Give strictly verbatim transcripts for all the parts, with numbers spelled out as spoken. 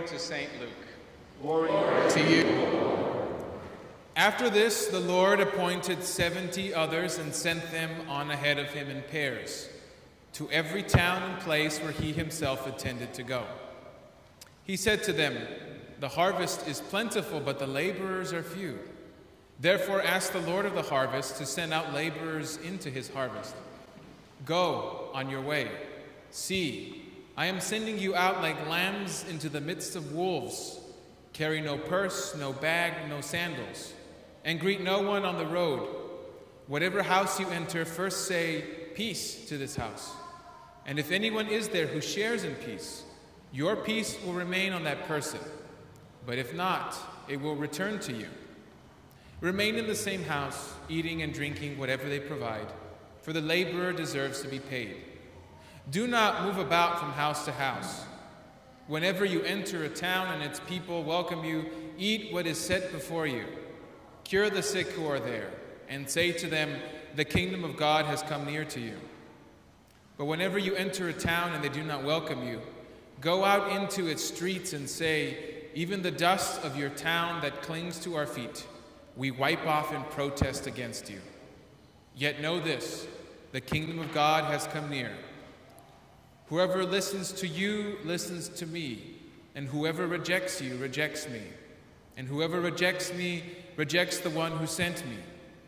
to Saint Luke. Glory to you. After this, the Lord appointed seventy others and sent them on ahead of him in pairs, to every town and place where he himself intended to go. He said to them, "The harvest is plentiful, but the laborers are few. Therefore ask the Lord of the harvest to send out laborers into his harvest. Go on your way. See, I am sending you out like lambs into the midst of wolves. Carry no purse, no bag, no sandals, and greet no one on the road. Whatever house you enter, first say, 'Peace' to this house. And if anyone is there who shares in peace, your peace will remain on that person. But if not, it will return to you. Remain in the same house, eating and drinking whatever they provide, for the laborer deserves to be paid. Do not move about from house to house. Whenever you enter a town and its people welcome you, eat what is set before you. Cure the sick who are there, and say to them, 'The kingdom of God has come near to you.' But whenever you enter a town and they do not welcome you, go out into its streets and say, 'Even the dust of your town that clings to our feet, we wipe off in protest against you.' Yet know this, the kingdom of God has come near. Whoever listens to you listens to me, and whoever rejects you rejects me, and whoever rejects me rejects the one who sent me."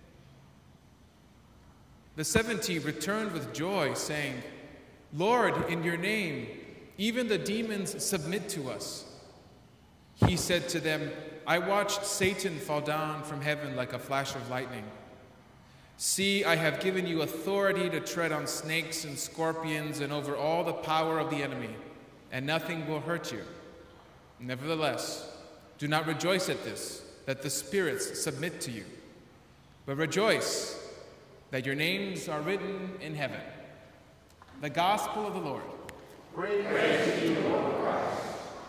The seventy returned with joy, saying, "Lord, in your name, even the demons submit to us." He said to them, "I watched Satan fall down from heaven like a flash of lightning. See, I have given you authority to tread on snakes and scorpions and over all the power of the enemy, and nothing will hurt you. Nevertheless, do not rejoice at this, that the spirits submit to you, but rejoice that your names are written in heaven." The Gospel of the Lord. Praise, Praise to you, Lord Christ.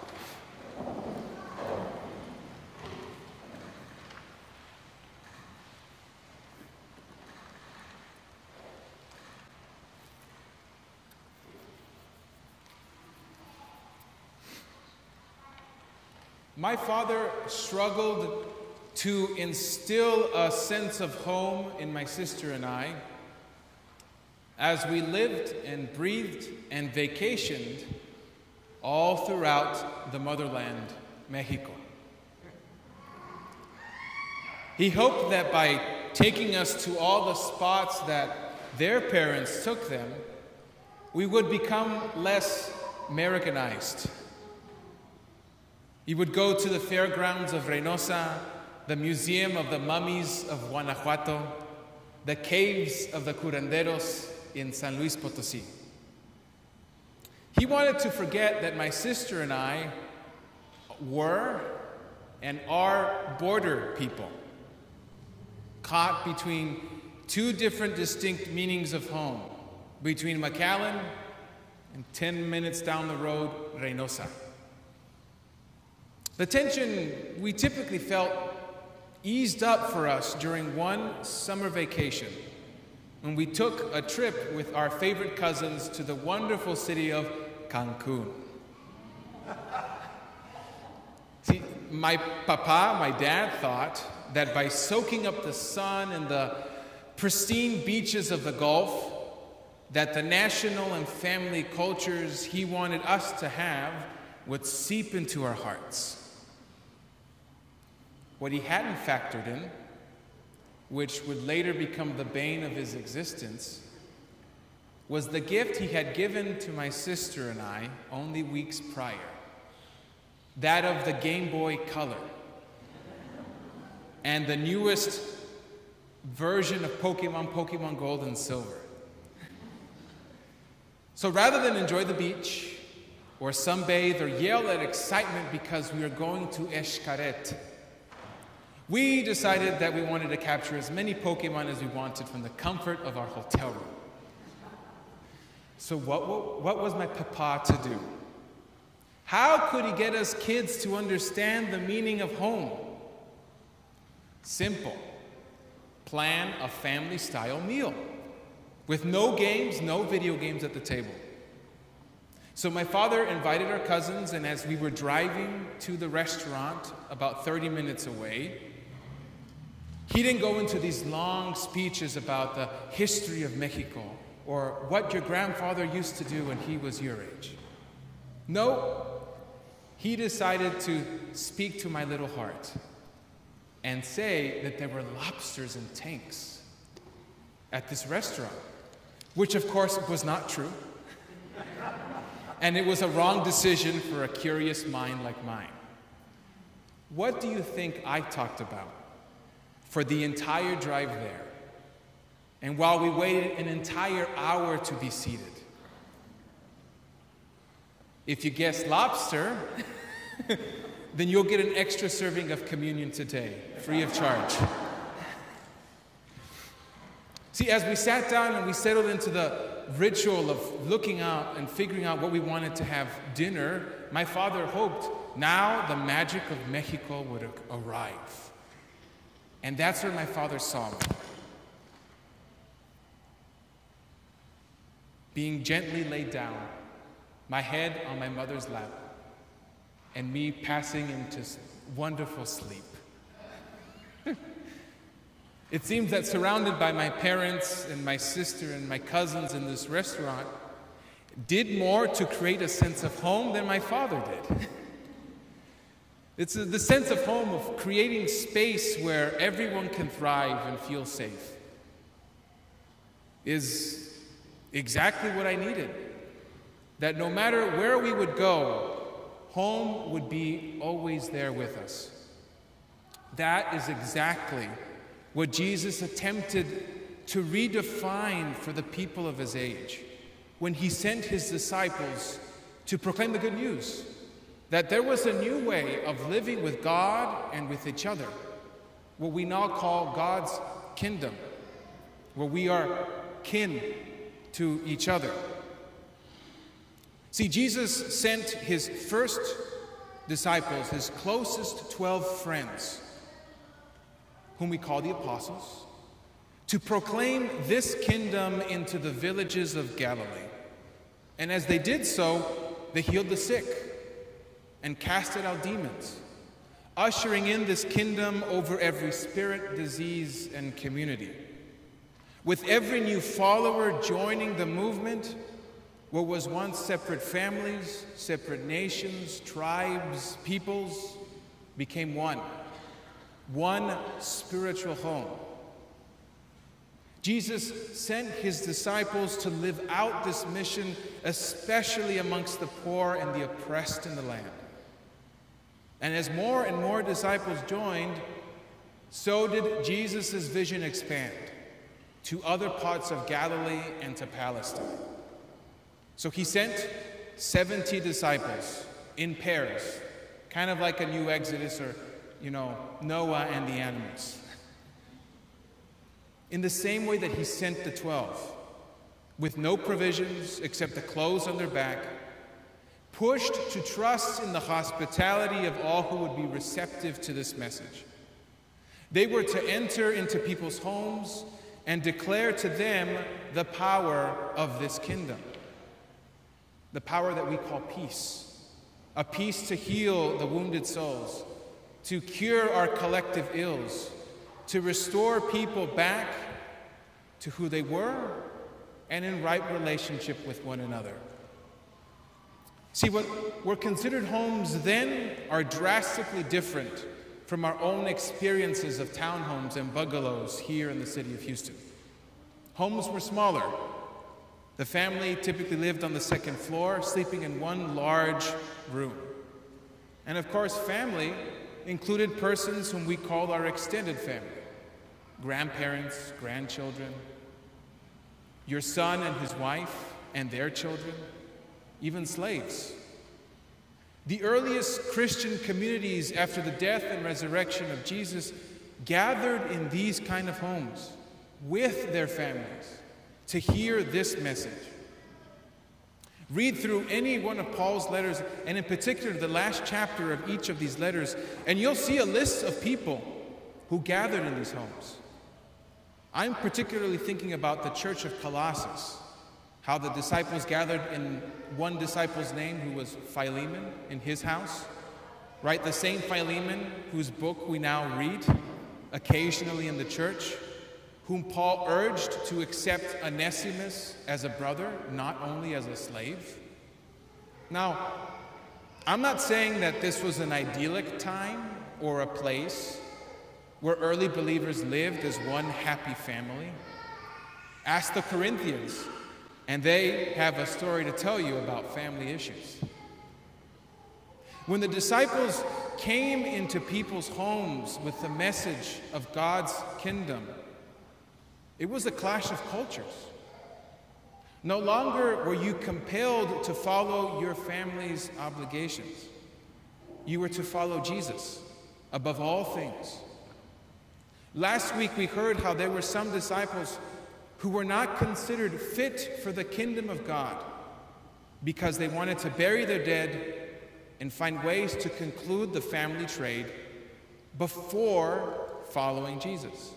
My father struggled to instill a sense of home in my sister and I as we lived and breathed and vacationed all throughout the motherland, Mexico. He hoped that by taking us to all the spots that their parents took them, we would become less Americanized. He would go to the fairgrounds of Reynosa, the Museum of the Mummies of Guanajuato, the caves of the curanderos in San Luis Potosí. He wanted to forget that my sister and I were and are border people, caught between two different distinct meanings of home, between McAllen and ten minutes down the road, Reynosa. The tension we typically felt eased up for us during one summer vacation when we took a trip with our favorite cousins to the wonderful city of Cancun. See, my papa, my dad, thought that by soaking up the sun and the pristine beaches of the Gulf, that the national and family cultures he wanted us to have would seep into our hearts. What he hadn't factored in, which would later become the bane of his existence, was the gift he had given to my sister and I only weeks prior, that of the Game Boy Color and the newest version of Pokemon, Pokemon Gold and Silver. So rather than enjoy the beach or sunbathe or yell at excitement because we were going to Xcaret, we decided that we wanted to capture as many Pokemon as we wanted from the comfort of our hotel room. So what, what, what was my papa to do? How could he get us kids to understand the meaning of home? Simple. Plan a family-style meal with no games, no video games at the table. So my father invited our cousins, and as we were driving to the restaurant about thirty minutes away, he didn't go into these long speeches about the history of Mexico or what your grandfather used to do when he was your age. No, he decided to speak to my little heart and say that there were lobsters in tanks at this restaurant, which of course was not true. And it was a wrong decision for a curious mind like mine. What do you think I talked about for the entire drive there? And while we waited an entire hour to be seated? If you guessed lobster, then you'll get an extra serving of communion today, free of charge. See, as we sat down and we settled into the ritual of looking out and figuring out what we wanted to have dinner, my father hoped now the magic of Mexico would arrive. And that's where my father saw me, being gently laid down, my head on my mother's lap, and me passing into wonderful sleep. It seems that surrounded by my parents and my sister and my cousins in this restaurant did more to create a sense of home than my father did. It's a, the sense of home of creating space where everyone can thrive and feel safe is exactly what I needed. That no matter where we would go, home would be always there with us. That is exactly what Jesus attempted to redefine for the people of his age when he sent his disciples to proclaim the good news, that there was a new way of living with God and with each other, what we now call God's kingdom, where we are kin to each other. See, Jesus sent his first disciples, his closest twelve friends, whom we call the apostles, to proclaim this kingdom into the villages of Galilee. And as they did so, they healed the sick and casted out demons, ushering in this kingdom over every spirit, disease, and community. With every new follower joining the movement, what was once separate families, separate nations, tribes, peoples, became one. One spiritual home. Jesus sent his disciples to live out this mission, especially amongst the poor and the oppressed in the land. And as more and more disciples joined, so did Jesus' vision expand to other parts of Galilee and to Palestine. So he sent seventy disciples in pairs, kind of like a new Exodus or you know, Noah and the animals. In the same way that he sent the twelve, with no provisions except the clothes on their back, pushed to trust in the hospitality of all who would be receptive to this message. They were to enter into people's homes and declare to them the power of this kingdom, the power that we call peace, a peace to heal the wounded souls, to cure our collective ills, to restore people back to who they were and in right relationship with one another. See, what were considered homes then are drastically different from our own experiences of townhomes and bungalows here in the city of Houston. Homes were smaller. The family typically lived on the second floor, sleeping in one large room. And of course, family included persons whom we called our extended family, grandparents, grandchildren, your son and his wife and their children, even slaves. The earliest Christian communities after the death and resurrection of Jesus gathered in these kind of homes with their families to hear this message. Read through any one of Paul's letters, and in particular the last chapter of each of these letters, and you'll see a list of people who gathered in these homes. I'm particularly thinking about the church of Colossus, how the disciples gathered in one disciple's name who was Philemon in his house, right? The same Philemon whose book we now read occasionally in the church, whom Paul urged to accept Onesimus as a brother, not only as a slave. Now, I'm not saying that this was an idyllic time or a place where early believers lived as one happy family. Ask the Corinthians, and they have a story to tell you about family issues. When the disciples came into people's homes with the message of God's kingdom, it was a clash of cultures. No longer were you compelled to follow your family's obligations. You were to follow Jesus above all things. Last week we heard how there were some disciples who were not considered fit for the kingdom of God because they wanted to bury their dead and find ways to conclude the family trade before following Jesus.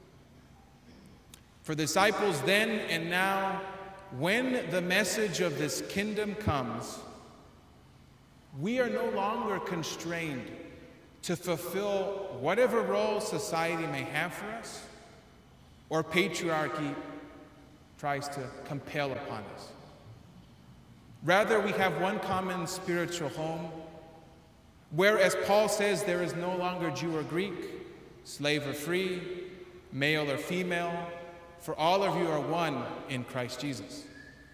For disciples then and now, when the message of this kingdom comes, we are no longer constrained to fulfill whatever role society may have for us or patriarchy tries to compel upon us. Rather, we have one common spiritual home where, as Paul says, there is no longer Jew or Greek, slave or free, male or female, for all of you are one in Christ Jesus.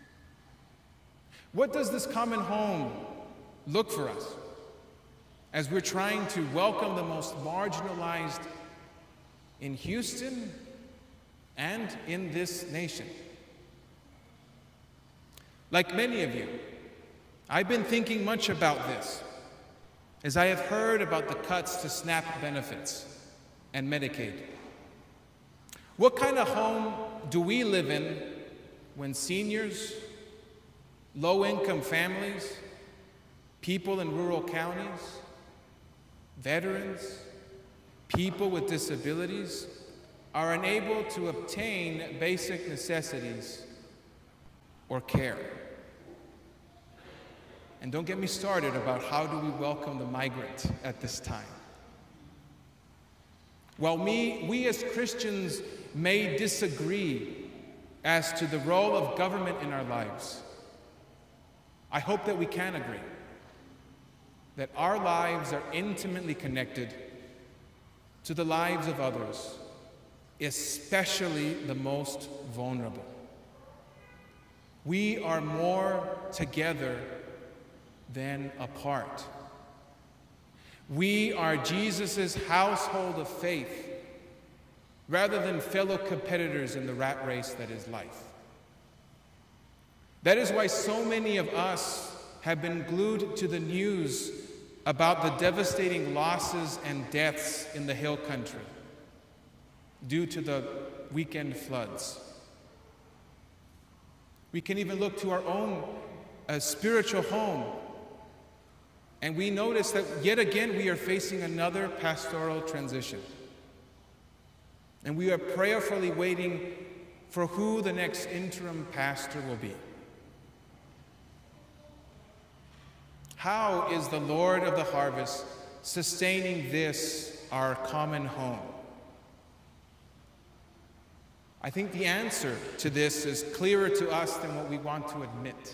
What does this common home look for us as we're trying to welcome the most marginalized in Houston and in this nation? Like many of you, I've been thinking much about this as I have heard about the cuts to SNAP benefits and Medicaid. What kind of home do we live in when seniors, low-income families, people in rural counties, veterans, people with disabilities are unable to obtain basic necessities or care? And don't get me started about how do we welcome the migrant at this time. While me, we as Christians may disagree as to the role of government in our lives, I hope that we can agree that our lives are intimately connected to the lives of others, especially the most vulnerable. We are more together than apart. We are Jesus' household of faith rather than fellow competitors in the rat race that is life. That is why so many of us have been glued to the news about the devastating losses and deaths in the Hill Country due to the weekend floods. We can even look to our own uh, spiritual home, and we notice that yet again we are facing another pastoral transition. And we are prayerfully waiting for who the next interim pastor will be. How is the Lord of the harvest sustaining this, our common home? I think the answer to this is clearer to us than what we want to admit.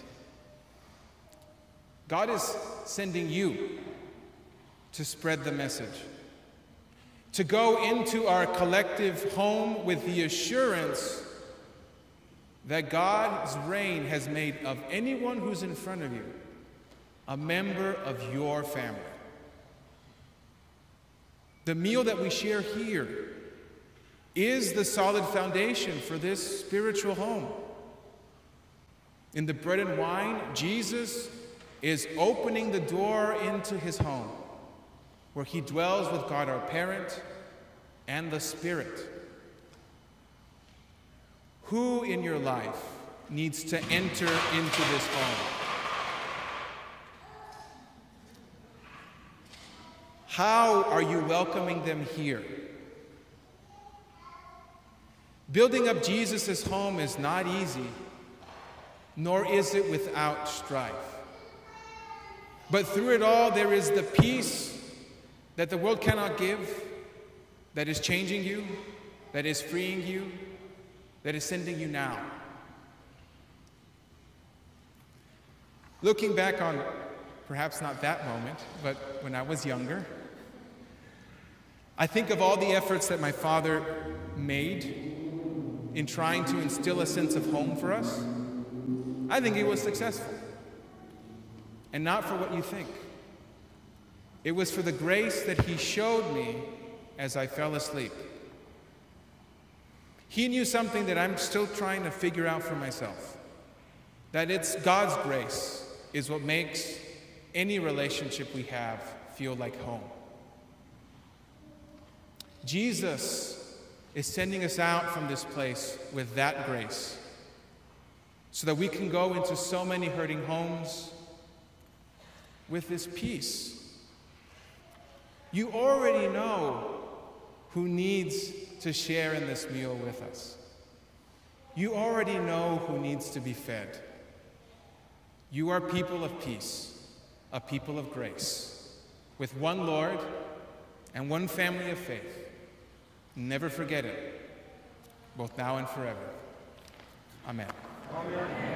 God is sending you to spread the message, to go into our collective home with the assurance that God's reign has made of anyone who's in front of you a member of your family. The meal that we share here is the solid foundation for this spiritual home. In the bread and wine, Jesus is opening the door into his home, where he dwells with God our parent and the Spirit. Who in your life needs to enter into this home? How are you welcoming them here? Building up Jesus' home is not easy, nor is it without strife. But through it all, there is the peace that the world cannot give, that is changing you, that is freeing you, that is sending you now. Looking back on perhaps not that moment, but when I was younger, I think of all the efforts that my father made in trying to instill a sense of home for us. I think he was successful. And not for what you think. It was for the grace that he showed me as I fell asleep. He knew something that I'm still trying to figure out for myself. That it's God's grace is what makes any relationship we have feel like home. Jesus is sending us out from this place with that grace so that we can go into so many hurting homes with this peace. You already know who needs to share in this meal with us. You already know who needs to be fed. You are people of peace, a people of grace, with one Lord and one family of faith. Never forget it, both now and forever. Amen. Amen.